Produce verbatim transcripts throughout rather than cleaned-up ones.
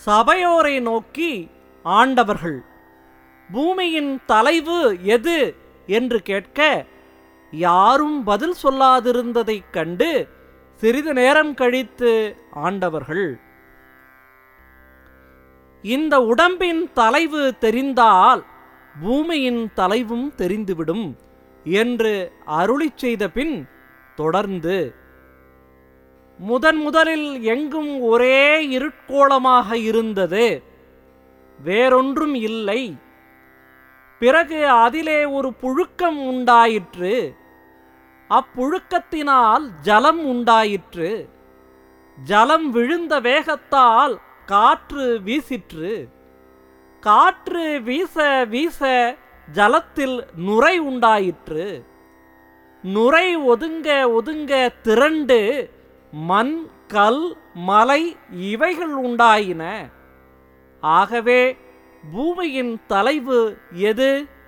சபையோரை நோக்கி ஆண்டவர்கள், பூமியின் தலைவு எது என்று கேட்க யாரும் பதில் சொல்லாதிருந்ததைக் கண்டு சிறிது நேரம் கழித்து ஆண்டவர்கள், இந்த உடம்பின் தலைவு தெரிந்தால் பூமியின் தலைவும் தெரிந்துவிடும் என்று அருளிச் செய்த பின் தொடர்ந்து, முதன் முதலில் எங்கும் ஒரே இருட்கோளமாக இருந்தது, வேறொன்றும் இல்லை. பிறகு அதிலே ஒரு புழுக்கம் உண்டாயிற்று. அப்புழுக்கத்தினால் ஜலம் உண்டாயிற்று. ஜலம் விழுந்த வேகத்தால் காற்று வீசிற்று. காற்று வீச வீச ஜலத்தில் நுரை உண்டாயிற்று. நுரை ஒதுங்க ஒதுங்க திரண்டு மண், கல், மலை இவைகள் உண்டாயின. ஆகவே பூமியின் தலைவு எது?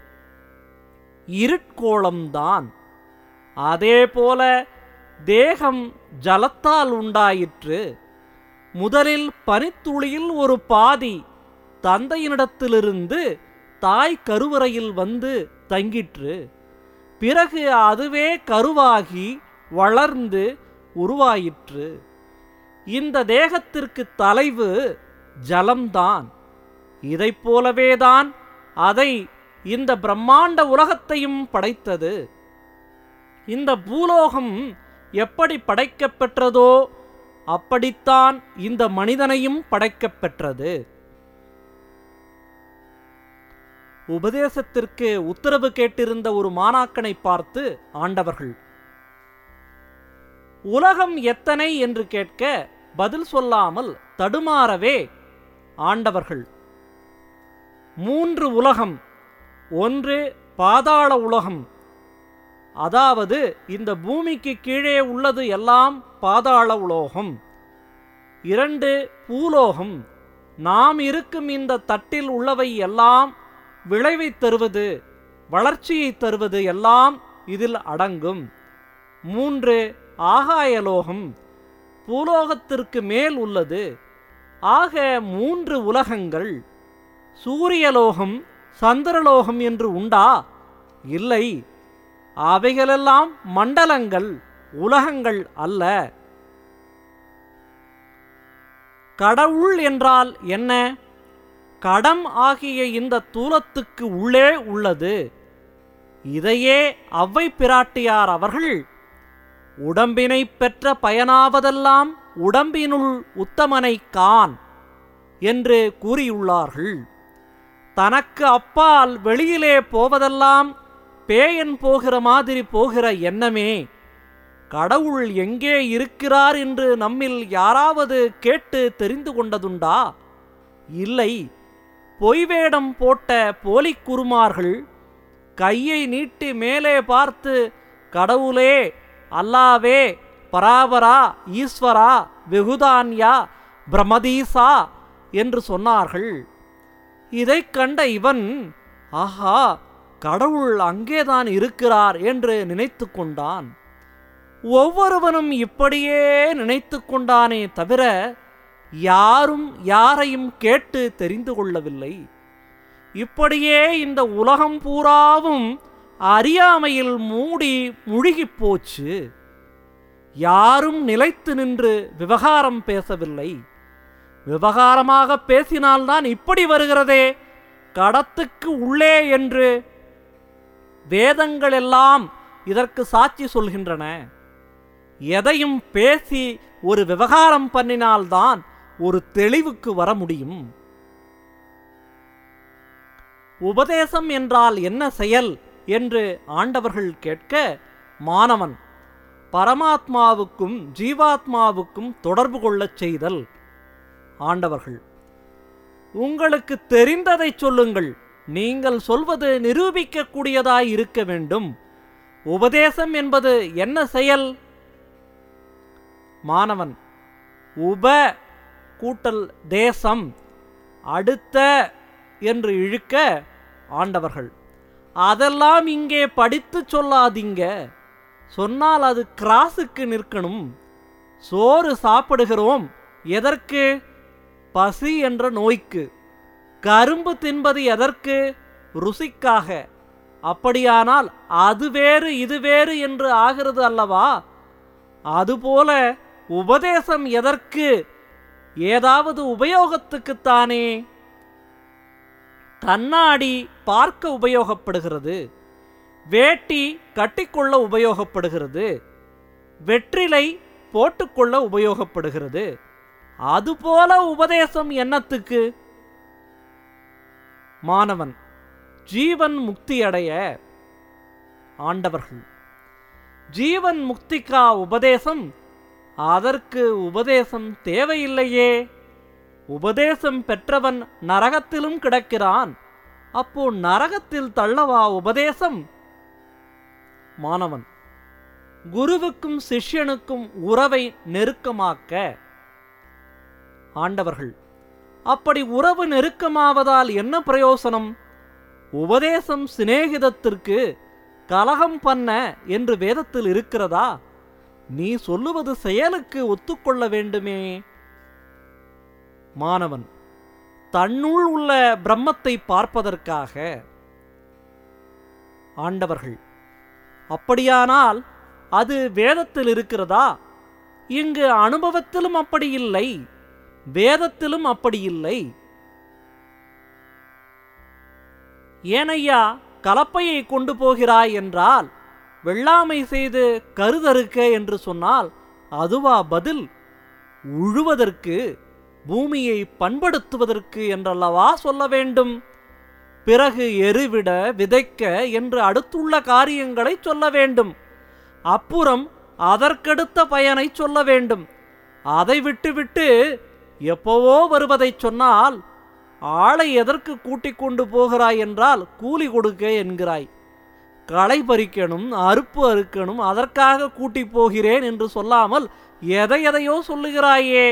இருட்கோளம்தான். அதேபோல தேகம் ஜலத்தால் உண்டாயிற்று. முதலில் பனித்துளியில் ஒரு பாதி தந்தையினிடத்திலிருந்து தாய் கருவறையில் வந்து தங்கிற்று. பிறகு அதுவே கருவாகி வளர்ந்து உருவாயிற்று. இந்த தேகத்திற்கு தலைவு ஜலம்தான். இதைப் போலவேதான் அதை இந்த பிரம்மாண்ட உலகத்தையும் படைத்தது. இந்த பூலோகம் எப்படி படைக்கப்பெற்றதோ அப்படித்தான் இந்த மனிதனையும் படைக்கப்பெற்றது. உபதேசத்திற்கு உத்தரவு கேட்டிருந்த ஒரு மாணாக்கனை பார்த்து ஆண்டவர்கள், உலகம் எத்தனை என்று கேட்க பதில் சொல்லாமல் தடுமாறவே ஆண்டவர்கள், மூன்று உலகம். ஒன்று பாதாள உலகம், அதாவது இந்த பூமிக்கு கீழே உள்ளது எல்லாம் பாதாள உலோகம். இரண்டு பூலோகம், நாம் இருக்கும் இந்த தட்டில் உள்ளவை எல்லாம் விளைவை தருவது, வளர்ச்சியை தருவது எல்லாம் இதில் அடங்கும். மூன்று ஆகாயலோகம், பூலோகத்திற்கு மேல் உள்ளது. ஆக மூன்று உலகங்கள். சூரியலோகம், சந்திரலோகம் என்று உண்டா? இல்லை. அவைகளெல்லாம் மண்டலங்கள், உலகங்கள் அல்ல. கடவுள் என்றால் என்ன? கடம் ஆகிய இந்த தூலத்துக்கு உள்ளே உள்ளது. இதையே அவ்வை பிராட்டியார் அவர்கள் உடம்பினை பெற்ற பயனாவதெல்லாம் உடம்பினுள் உத்தமனை கான் என்று கூறியுள்ளார்கள். தனக்கு அப்பால் வெளியிலே போவதெல்லாம் பேயன் போகிற மாதிரி போகிற எண்ணமே. கடவுள் எங்கே இருக்கிறார் என்று நம்மில் யாராவது கேட்டு தெரிந்து கொண்டதுண்டா? இல்லை. பொய்வேடம் போட்ட போலிக் குருமார்கள் கையை நீட்டி மேலே பார்த்து கடவுளே, அல்லாவே, பராபரா, ஈஸ்வரா, வெகுதான்யா, பிரமதீசா என்று சொன்னார்கள். இதை கண்ட இவன், ஆஹா, கடவுள் அங்கேதான் இருக்கிறார் என்று நினைத்து கொண்டான். ஒவ்வொருவனும் இப்படியே நினைத்து கொண்டானே தவிர யாரும் யாரையும் கேட்டு தெரிந்து கொள்ளவில்லை. இப்படியே இந்த உலகம் பூராவும் அறியாமையில் மூடி முழுகிப் போச்சு. யாரும் நிலைத்து நின்று விவகாரம் பேசவில்லை. விவகாரமாக பேசினால்தான் இப்படி வருகிறதே கடத்துக்கு உள்ளே என்று. வேதங்கள் எல்லாம் இதற்கு சாட்சி சொல்கின்றன. எதையும் பேசி ஒரு விவகாரம் பண்ணினால்தான் ஒரு தெளிவுக்கு வர முடியும். உபதேசம் என்றால் என்ன செயல் என்று ஆண்டவர்கள் கேட்க, மாணவன், பரமாத்மாவுக்கும் ஜீவாத்மாவுக்கும் தொடர்பு கொள்ளச் செய்தல். ஆண்டவர்கள், உங்களுக்கு தெரிந்ததை சொல்லுங்கள். நீங்கள் சொல்வது நிரூபிக்கக்கூடியதாய் இருக்க வேண்டும். உபதேசம் என்பது என்ன செயல்? மாணவன், உப கூட்டல் தேசம், அடுத்த என்று இழுக்க ஆண்டவர்கள், அதெல்லாம் இங்கே படித்து சொல்லாதீங்க. சொன்னால் அது கிராஸுக்கு நிற்கணும். சோறு சாப்பிடுகிறோம், எதற்கு? பசி என்ற நோய்க்கு. கரும்பு தின்பது எதற்கு? ருசிக்காக. அப்படியானால் அது வேறு இது வேறு என்று ஆகிறது அல்லவா? அதுபோல உபதேசம் எதற்கு? ஏதாவது உபயோகத்துக்குத்தானே. கண்ணாடி பார்க்க உபயோகப்படுகிறது, வேட்டி கட்டிக்கொள்ள உபயோகப்படுகிறது, வெற்றிலை போட்டுக்கொள்ள உபயோகப்படுகிறது. அதுபோல உபதேசம் என்னத்துக்கு? மாணவன்: ஜீவன் முக்தியடைய. ஆண்டவர்கள்: ஜீவன் முக்திக்கா உபதேசம்? அதற்கு உபதேசம் தேவையில்லையே. உபதேசம் பெற்றவன் நரகத்திலும் கிடக்கிறான். அப்போ நரகத்தில் தள்ளவா உபதேசம்? மாணவன்: குருவுக்கும் சிஷ்யனுக்கும் உறவை நெருக்கமாக்க. ஆண்டவர்கள்: அப்படி உறவு நெருக்கமாவதால் என்ன பிரயோசனம்? உபதேசம் சிநேகிதத்திற்கு கலகம் பண்ண என்று வேதத்தில் இருக்கிறதா? நீ சொல்லுவது செயலுக்கு ஒத்துக்கொள்ள வேண்டுமே. மாணவன்: தன்னுள் உள்ள பிரம்மத்தை பார்ப்பதற்காக. ஆண்டவர்கள்: அப்படியானால் அது வேதத்தில் இருக்கிறதா? இங்கு அனுபவத்திலும் அப்படி இல்லை, வேதத்திலும் அப்படி இல்லை. ஏனையா கலப்பையை கொண்டு போகிறாய் என்றால் வெள்ளாமை செய்து கருதறுக்க என்று சொன்னால் அதுவா பதில்? உழுவதற்கு, பூமியை பண்படுத்துவதற்கு என்றல்லவா சொல்ல வேண்டும். பிறகு எருவிட, விதைக்க என்று அடுத்துள்ள காரியங்களை சொல்ல வேண்டும். அப்புறம் அதற்கடுத்த பயனை சொல்ல வேண்டும். அதை விட்டுவிட்டு எப்போவோ வருவதை சொன்னால், ஆளை எதற்கு கூட்டிக் கொண்டு போகிறாய் என்றால் கூலி கொடுக்க என்கிறாய். களை பறிக்கணும், அறுப்பு அறுக்கணும், அதற்காக கூட்டி போகிறேன் என்று சொல்லாமல் எதை எதையோ சொல்லுகிறாயே.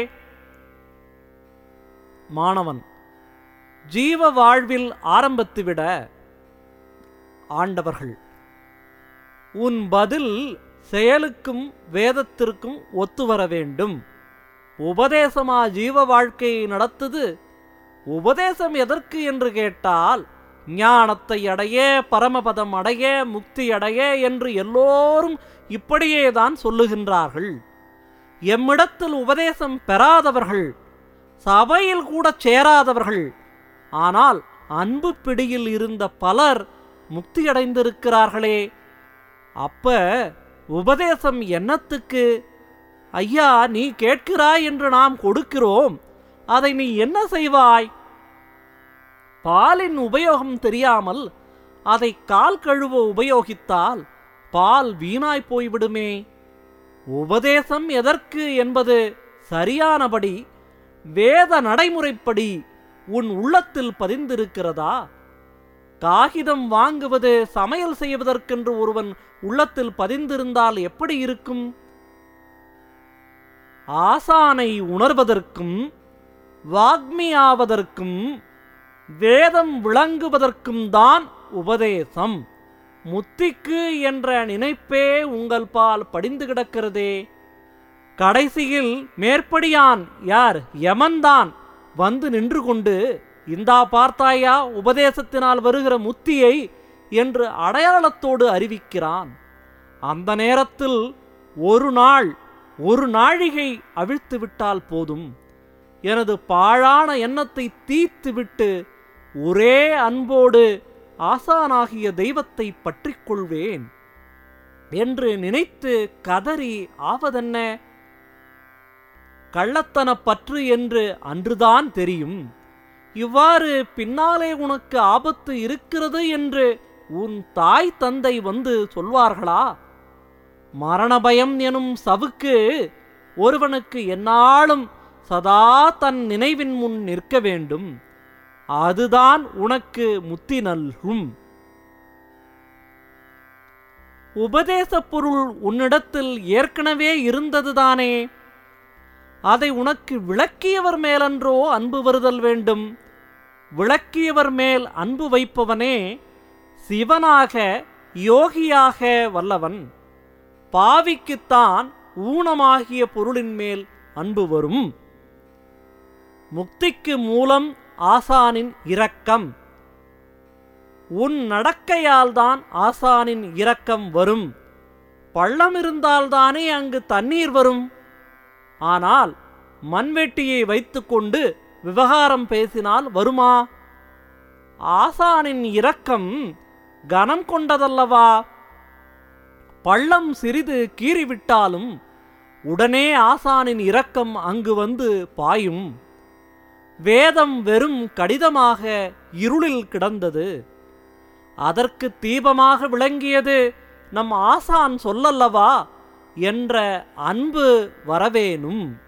மாணவன்: ஜீவ வாழ்வில் ஆரம்பித்துவிட. ஆண்டவர்கள்: உன் பதில் செயலுக்கும் வேதத்திற்கும் ஒத்துவர வேண்டும். உபதேசமா ஜீவ வாழ்க்கையை நடத்துது? உபதேசம் எதற்கு என்று கேட்டால், ஞானத்தை அடைய, பரமபதம் அடைய, முக்தி அடைய என்று எல்லோரும் இப்படியேதான் சொல்லுகின்றார்கள். எம்மிடத்தில் உபதேசம் பெறாதவர்கள், சபையில் கூட சேராதவர்கள், ஆனால் அன்பு பிடியில் இருந்த பலர் முக்தியடைந்திருக்கிறார்களே. அப்ப உபதேசம் என்னத்துக்கு? ஐயா, நீ கேட்கிறாய் என்று நாம் கொடுக்கிறோம், அதை நீ என்ன செய்வாய்? பாலின் உபயோகம் தெரியாமல் அதை கால் கழுவ உபயோகித்தால் பால் வீணாய் போய்விடுமே. உபதேசம் எதற்கு என்பது சரியானபடி வேத நடைமுறைப்படி உன் உள்ளத்தில் பதிந்திருக்கிறதா? காகிதம் வாங்குவது சமையல் செய்வதற்கென்று ஒருவன் உள்ளத்தில் பதிந்திருந்தால் எப்படி இருக்கும்? ஆசானை உணர்வதற்கும் வாக்மியாவதற்கும் வேதம் விளங்குவதற்கும் தான் உபதேசம். முத்திக்கு என்ற நினைப்பே உங்கள் பால் படிந்து கிடக்கிறதே. கடைசியில் மேற்படியான் யார்? யமன்தான் வந்து நின்று கொண்டு, இந்தா பார்த்தாயா உபதேசத்தினால் வருகிற முத்தியை என்று அடையாளத்தோடு அறிவிக்கிறான். அந்த நேரத்தில் ஒரு நாள் ஒரு நாழிகை அவிழ்த்து விட்டால் போதும். எனது பாழான எண்ணத்தை தீர்த்துவிட்டு ஒரே அன்போடு ஆசானாகிய தெய்வத்தை பற்றிக் கொள்வேன் என்று நினைத்து கதறி ஆவதென்ன? கள்ளத்தன பற்று என்று அன்றுதான் தெரியும். இவ்வாறு பின்னாலே உனக்கு ஆபத்து இருக்கிறது என்று உன் தாய் தந்தை வந்து சொல்வார்களா? மரணபயம் எனும் சவுக்கு ஒருவனுக்கு எந்நாளும் சதா தன் நினைவின் முன் நிற்க வேண்டும். அதுதான் உனக்கு முத்தி நல்கும். உபதேச பொருள் உன்னிடத்தில் ஏற்கனவே இருந்ததுதானே. அதை உனக்கு விளக்கியவர் மேலன்றோ அன்பு வருதல் வேண்டும். விளக்கியவர் மேல் அன்பு வைப்பவனே சிவனாக யோகியாக வல்லவன். பாவிக்குத்தான் ஊனமாகிய பொருளின் மேல் அன்பு வரும். முக்திக்கு மூலம் ஆசானின் இரக்கம். உன் நடக்கையால்தான் ஆசானின் இரக்கம் வரும். பள்ளம் இருந்தால்தானே அங்கு தண்ணீர் வரும். ஆனால் மண்வெட்டியை வைத்துக்கொண்டு விவகாரம் பேசினால் வருமா? ஆசானின் இரக்கம் கனம் கொண்டதல்லவா? பள்ளம் சிறிது கீறிவிட்டாலும் உடனே ஆசானின் இரக்கம் அங்கு வந்து பாயும். வேதம் வெறும் கடிதமாக இருளில் கிடந்தது. அதற்கு தீபமாக விளங்கியது நம் ஆசான் சொல்லல்லவா என்ற அன்பு வரவேணும்.